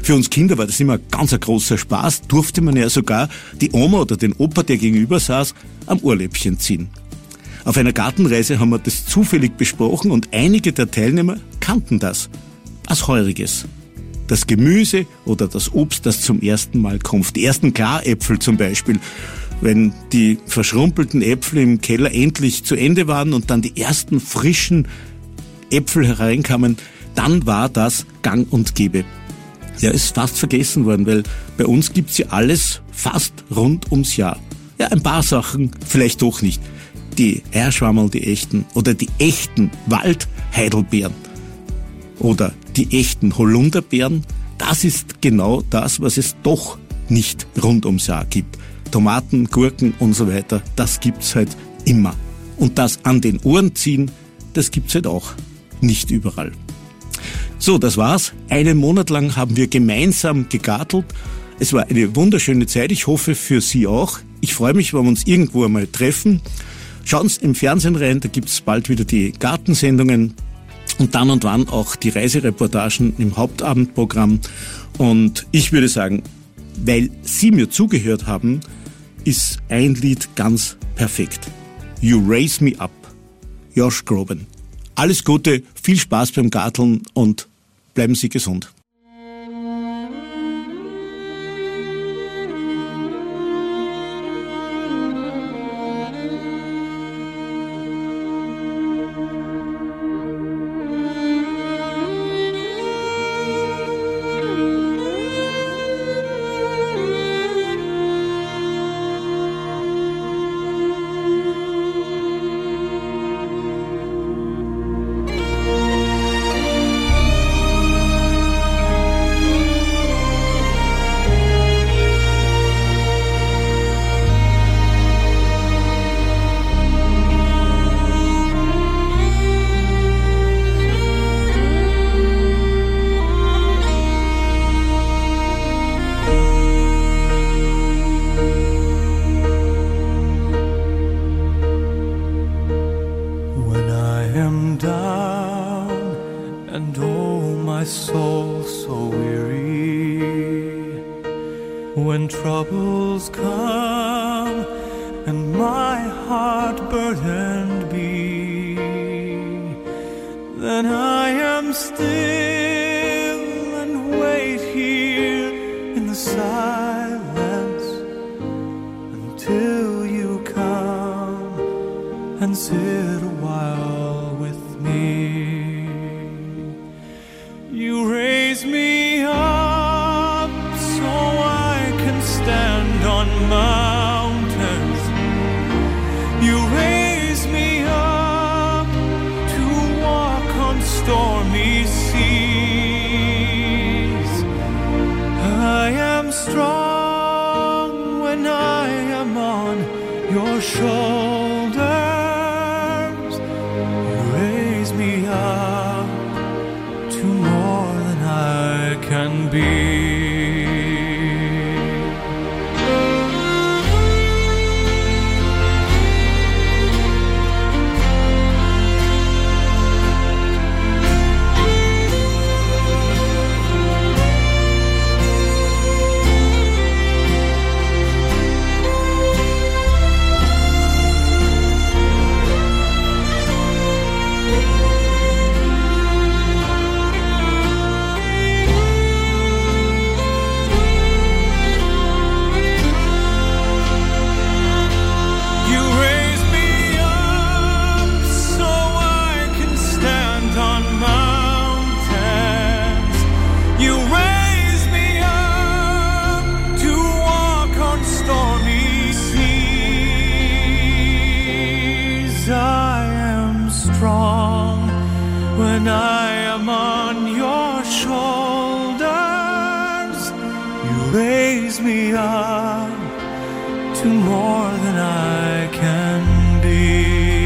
Für uns Kinder war das immer ganz ein großer Spaß, durfte man ja sogar die Oma oder den Opa, der gegenüber saß, am Ohrläppchen ziehen. Auf einer Gartenreise haben wir das zufällig besprochen und einige der Teilnehmer kannten das als Heuriges. Das Gemüse oder das Obst, das zum ersten Mal kommt. Die ersten Klaräpfel zum Beispiel. Wenn die verschrumpelten Äpfel im Keller endlich zu Ende waren und dann die ersten frischen Äpfel hereinkamen, dann war das Gang und Gäbe. Ja, ist fast vergessen worden, weil bei uns gibt's ja alles fast rund ums Jahr. Ja, ein paar Sachen vielleicht doch nicht. Die Eierschwammerl, die echten, oder die echten Waldheidelbeeren oder die echten Holunderbeeren, das ist genau das, was es doch nicht rund ums Jahr gibt. Tomaten, Gurken und so weiter, das gibt's halt immer. Und das an den Ohren ziehen, das gibt's halt auch nicht überall. So, das war's. Einen Monat lang haben wir gemeinsam gegartelt. Es war eine wunderschöne Zeit. Ich hoffe für Sie auch. Ich freue mich, wenn wir uns irgendwo einmal treffen. Schauen Sie im Fernsehen rein, da gibt's bald wieder die Gartensendungen und dann und wann auch die Reisereportagen im Hauptabendprogramm. Und ich würde sagen, weil Sie mir zugehört haben, ist ein Lied ganz perfekt. You Raise Me Up, Josh Groban. Alles Gute, viel Spaß beim Garteln und bleiben Sie gesund. soul so weary when troubles come and my heart burdened be, then I am still and wait here in the silence until you come and sit a while with me. You raise me up so I can stand on mountains. You raise me up to walk on stormy seas. I am strong when I am on your shoulders. You raise me up to more than I can be. When I am on your shoulders, you raise me up to more than I can be.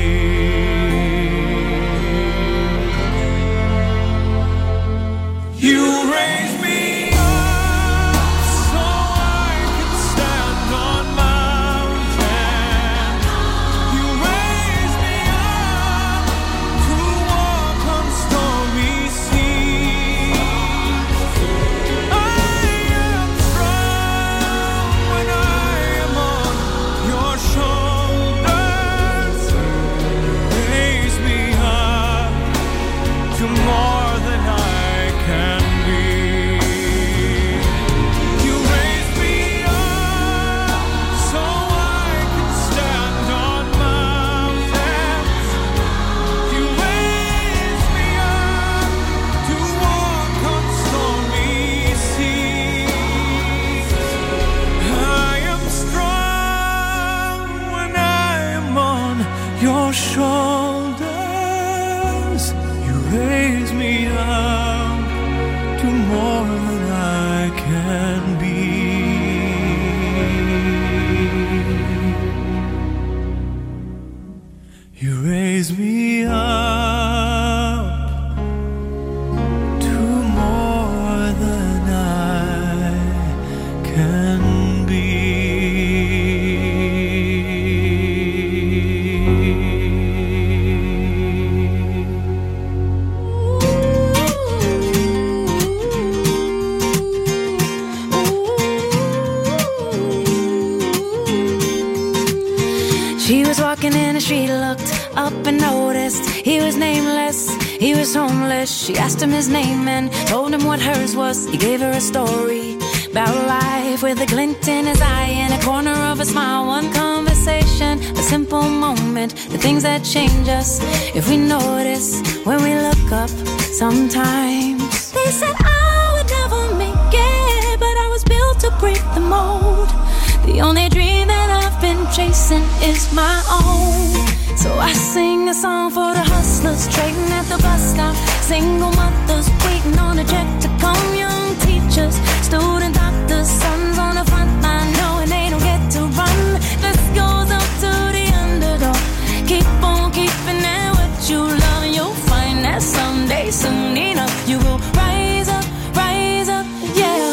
You raise me up so I can stand on mountains. You raise me up to walk on stormy seas. I up and noticed he was nameless, he was homeless. She asked him his name and told him what hers was. He gave her a story about life with a glint in his eye and a corner of a smile. One conversation, a simple moment, the things that change us if we notice when we look up sometimes. They said I would never make it, but I was built to break the mold. The only dream that I've been chasing is my own. So I sing a song for the hustlers trading at the bus stop, single mothers waiting on a check to come, young teachers, student doctors, sons on the front line knowing they don't get to run. This goes up to the underdog. Keep on keeping at what you love and you'll find that someday, soon enough, you will rise up, rise up, yeah.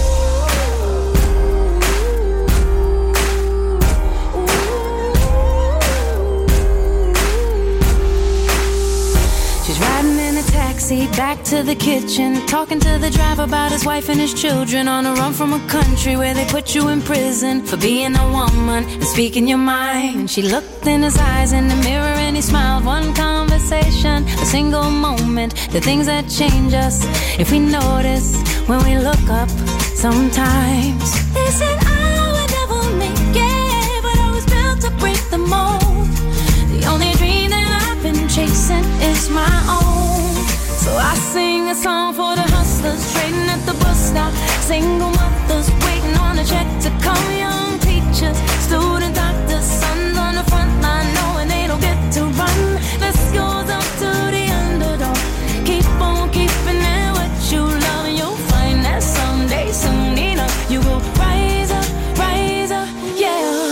Back to the kitchen, talking to the driver about his wife and his children, on a run from a country where they put you in prison for being a woman and speaking your mind. And she looked in his eyes in the mirror and he smiled. One conversation, a single moment, the things that change us if we notice when we look up sometimes. They said I would never make it, but I was built to break the mold. The only dream that I've been chasing is my own. So I sing a song for the hustlers trading at the bus stop, single mothers waiting on a check to come, young teachers, student doctors, sons on the front line knowing they don't get to run. This goes up to the underdog. Keep on keeping at what you love and you'll find that someday, soon enough, you will rise up, rise up, yeah.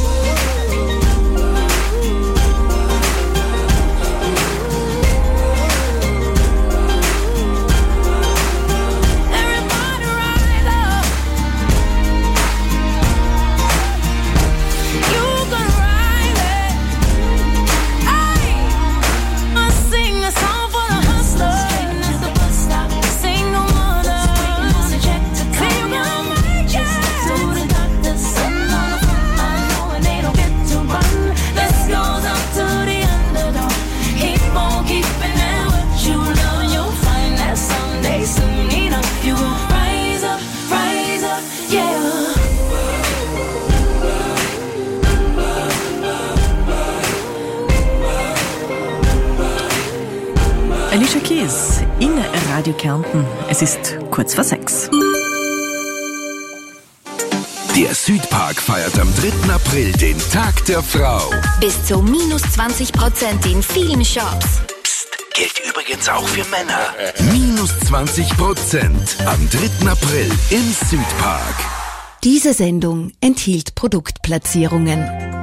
Alicia Keys in Radio Kärnten. Es ist kurz vor sechs. Der Südpark feiert am dritten April den Tag der Frau. Bis zu minus zwanzig Prozent in vielen Shops. Psst, gilt übrigens auch für Männer. Minus zwanzig Prozent am dritten April im Südpark. Diese Sendung enthielt Produktplatzierungen.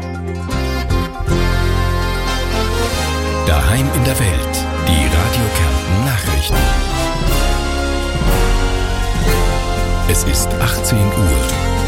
Daheim in der Welt. Die Radio Kärnten Nachrichten. Es ist achtzehn Uhr.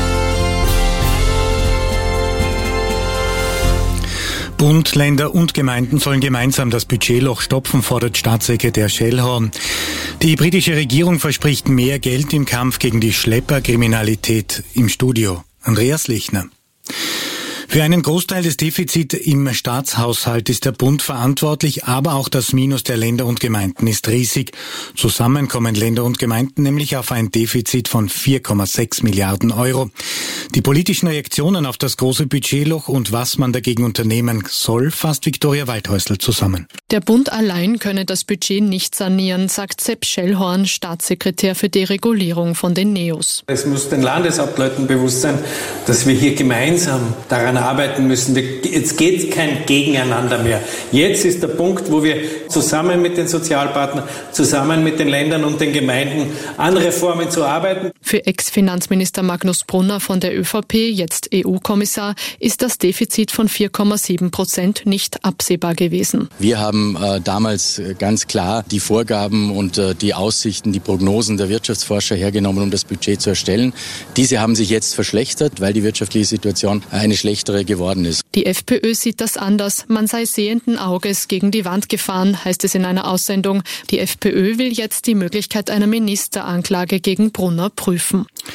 Bund, Länder und Gemeinden sollen gemeinsam das Budgetloch stopfen, fordert Staatssekretär Schellhorn. Die britische Regierung verspricht mehr Geld im Kampf gegen die Schlepperkriminalität. Im Studio Andreas Lechner. Für einen Großteil des Defizits im Staatshaushalt ist der Bund verantwortlich, aber auch das Minus der Länder und Gemeinden ist riesig. Zusammen kommen Länder und Gemeinden nämlich auf ein Defizit von vier Komma sechs Milliarden Euro. Die politischen Reaktionen auf das große Budgetloch und was man dagegen unternehmen soll, fasst Viktoria Waldhäusl zusammen. Der Bund allein könne das Budget nicht sanieren, sagt Sepp Schellhorn, Staatssekretär für Deregulierung von den Neos. Es muss den Landeshauptleuten bewusst sein, dass wir hier gemeinsam daran arbeiten müssen. Jetzt geht kein Gegeneinander mehr. Jetzt ist der Punkt, wo wir zusammen mit den Sozialpartnern, zusammen mit den Ländern und den Gemeinden an Reformen zu arbeiten. Für Ex-Finanzminister Magnus Brunner von der ÖVP, jetzt E U-Kommissar, ist das Defizit von vier Komma sieben Prozent nicht absehbar gewesen. Wir haben äh, damals ganz klar die Vorgaben und äh, die Aussichten, die Prognosen der Wirtschaftsforscher hergenommen, um das Budget zu erstellen. Diese haben sich jetzt verschlechtert, weil die wirtschaftliche Situation eine schlechte geworden ist. Die FPÖ sieht das anders. Man sei sehenden Auges gegen die Wand gefahren, heißt es in einer Aussendung. Die FPÖ will jetzt die Möglichkeit einer Ministeranklage gegen Brunner prüfen.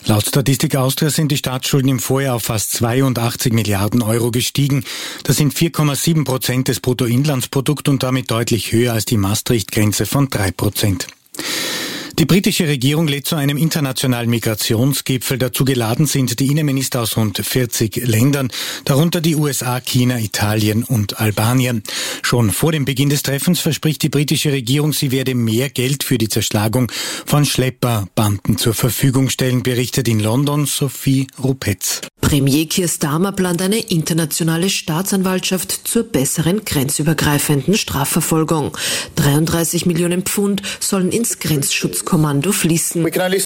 Laut Statistik Austria sind die Staatsschulden im Vorjahr auf fast zweiundachtzig Milliarden Euro gestiegen. Das sind vier Komma sieben Prozent des Bruttoinlandsprodukts und damit deutlich höher als die Maastricht-Grenze von drei Prozent. Die britische Regierung lädt zu einem internationalen Migrationsgipfel. Dazu geladen sind die Innenminister aus rund vierzig Ländern, darunter die U S A, China, Italien und Albanien. Schon vor dem Beginn des Treffens verspricht die britische Regierung, sie werde mehr Geld für die Zerschlagung von Schlepperbanden zur Verfügung stellen, berichtet in London Sophie Rupetz. Premier Keir Starmer plant eine internationale Staatsanwaltschaft zur besseren grenzübergreifenden Strafverfolgung. dreiunddreißig Millionen Pfund sollen ins Grenzschutzkommando fließen.